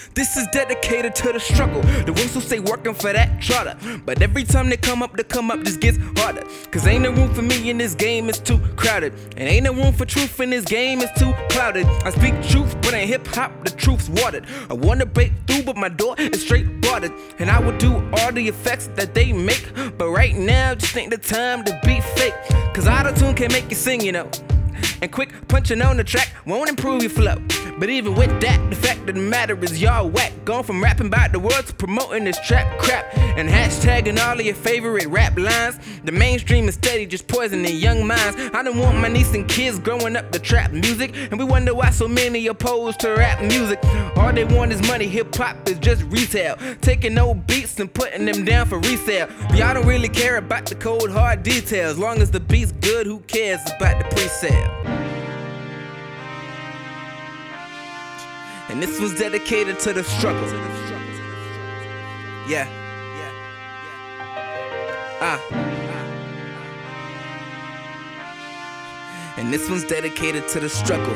This is dedicated to the struggle, the ones who stay working for that charter. But every time they come up, just gets harder. Cause ain't no room for me in this game, it's too crowded. And ain't no room for truth in this game, it's too clouded. I speak truth, but in hip-hop, the truth's watered. I wanna break through, but my door is straight boarded. And I would do all the effects that they make, but right now, just ain't the time to be fake. Cause auto-tune can make you sing, you know. And quick punching on the track won't improve your flow. But even with that, the fact of the matter is y'all whack. Going from rapping about the world to promoting this trap crap. And hashtagging all of your favorite rap lines. The mainstream is steady, just poisoning young minds. I don't want my niece and kids growing up to trap music. And we wonder why so many oppose to rap music. All they want is money, hip-hop is just retail. Taking old beats and putting them down for resale. But y'all don't really care about the cold hard details. Long as the beat's good, who cares about the pre-sale? And this was dedicated to the struggle. Yeah. And this one's dedicated to the struggle.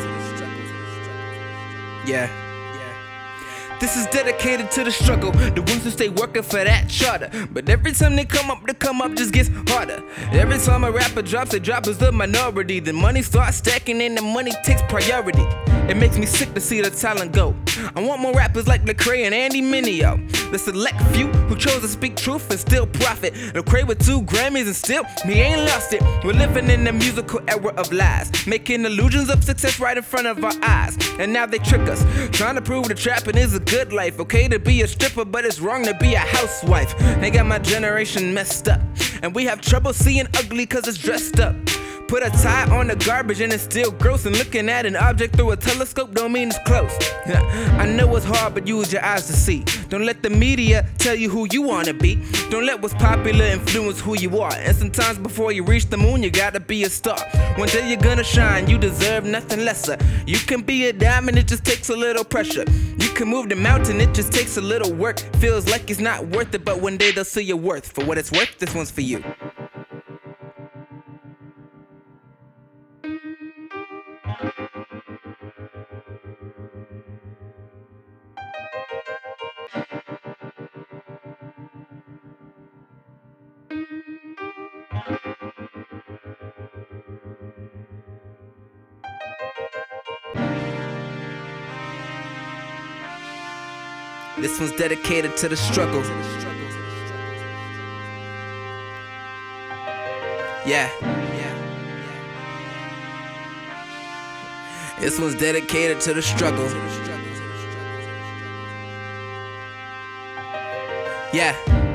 Yeah. This is dedicated to the struggle, the ones who stay working for that charter. But every time they come up just gets harder. Every time a rapper drops, they drop as the minority. The money starts stacking and the money takes priority. It makes me sick to see the talent go. I want more rappers like Lecrae and Andy Mineo. The select few who chose to speak truth and still profit. Lecrae with 2 Grammys and still, he ain't lost it. We're living in the musical era of lies, making illusions of success right in front of our eyes. And now they trick us, trying to prove that trapping is a good life. Okay to be a stripper, but it's wrong to be a housewife. They got my generation messed up, and we have trouble seeing ugly cause it's dressed up. Put a tie on the garbage and it's still gross. And looking at an object through a telescope don't mean it's close. I know it's hard, but use your eyes to see. Don't let the media tell you who you wanna be. Don't let what's popular influence who you are. And sometimes before you reach the moon, you gotta be a star. One day you're gonna shine, you deserve nothing lesser. You can be a diamond, it just takes a little pressure. You can move the mountain, it just takes a little work. Feels like it's not worth it, but one day they'll see your worth. For what it's worth, this one's for you. This one's dedicated to the struggle. Yeah. This one's dedicated to the struggle. Yeah.